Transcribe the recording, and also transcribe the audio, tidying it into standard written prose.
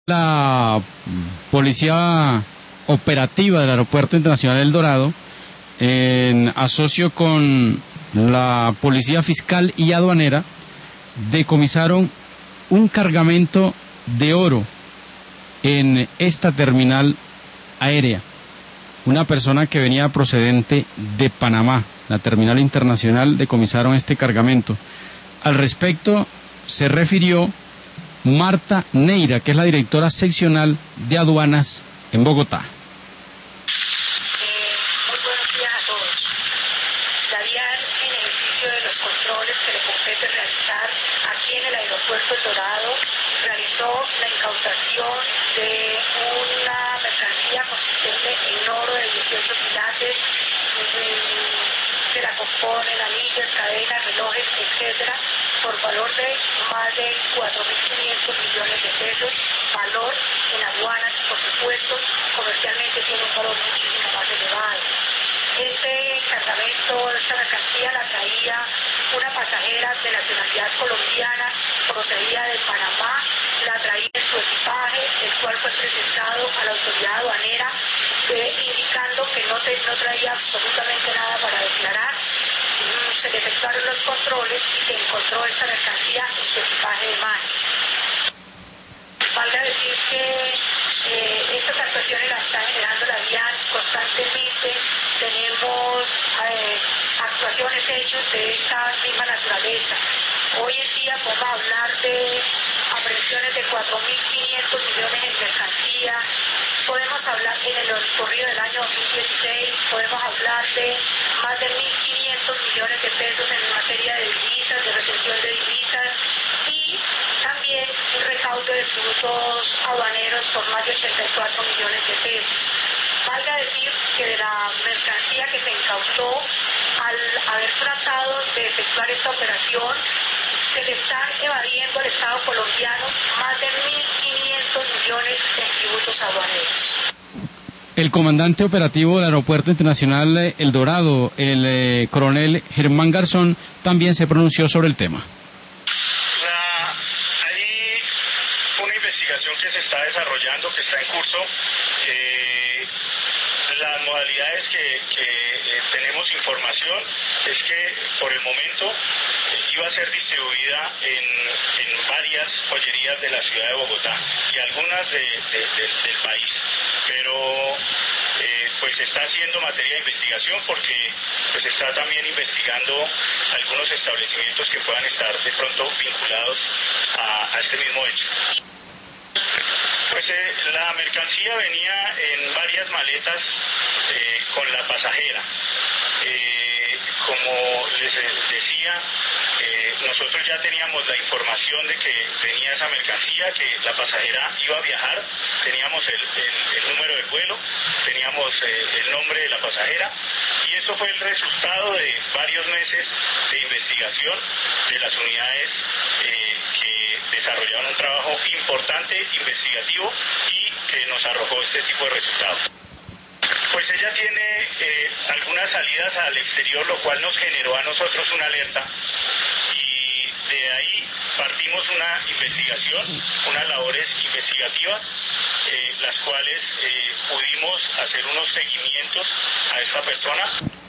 La Policía Operativa del Aeropuerto Internacional El Dorado, en asocio con la Policía Fiscal y Aduanera, decomisaron un cargamento de oro en esta terminal aérea. Una persona que venía procedente de Panamá, la terminal internacional, decomisaron este cargamento. Al respecto se refirió Marta Neira, que es la directora seccional de aduanas en Bogotá. Muy buenos días a todos. La DIAN, en ejercicio de los controles que le compete realizar aquí en el aeropuerto El Dorado, realizó la incautación de una mercancía consistente en oro de 18 quilates, que la componen anillos, cadenas, relojes, etcétera, por valor de más de 4.500 millones de pesos, valor en aduanas, por supuesto, comercialmente tiene un valor muchísimo más elevado. Este cargamento, esta mercancía la traía una pasajera de nacionalidad colombiana, procedida de Panamá, la traía en su equipaje, el cual fue presentado a la autoridad aduanera, indicando que no traía absolutamente nada para declarar. Se le efectuaron los controles y se encontró esta mercancía en su equipaje de mano. Valga decir que estas actuaciones las está generando la DIAN constantemente. Tenemos actuaciones, hechos de esta misma naturaleza. Hoy en día podemos hablar de aprehensiones de 4.500 millones en mercancía. Podemos hablar en el corrido del año 2016, podemos hablar de más de 1.500 millones de pesos en materia de divisas, de retención de divisas, y también un recaudo de tributos aduaneros por más de 84 millones de pesos. Valga decir que de la mercancía que se incautó, al haber tratado de efectuar esta operación, se le están evadiendo al Estado colombiano más de 1.500 millones en tributos aduaneros. El comandante operativo del Aeropuerto Internacional El Dorado, el coronel Germán Garzón, también se pronunció sobre el tema. Hay una investigación que se está desarrollando, que está en curso. Las modalidades que tenemos información es que por el momento iba a ser distribuida en varias joyerías de la ciudad de Bogotá y algunas del país, pero pues se está haciendo materia de investigación porque pues está también investigando algunos establecimientos que puedan estar de pronto vinculados a este mismo hecho. Pues la mercancía venía en varias maletas con la pasajera. Como les decía, nosotros ya teníamos la información de que venía esa mercancía, que la pasajera iba a viajar, teníamos el número de vuelo, teníamos el nombre de la pasajera, y esto fue el resultado de varios meses de investigación de las unidades que desarrollaron un trabajo importante, investigativo, y que nos arrojó este tipo de resultados. Pues ella tiene algunas salidas al exterior, lo cual nos generó a nosotros una alerta, y de ahí partimos una investigación, unas labores investigativas, las cuales pudimos hacer unos seguimientos a esta persona.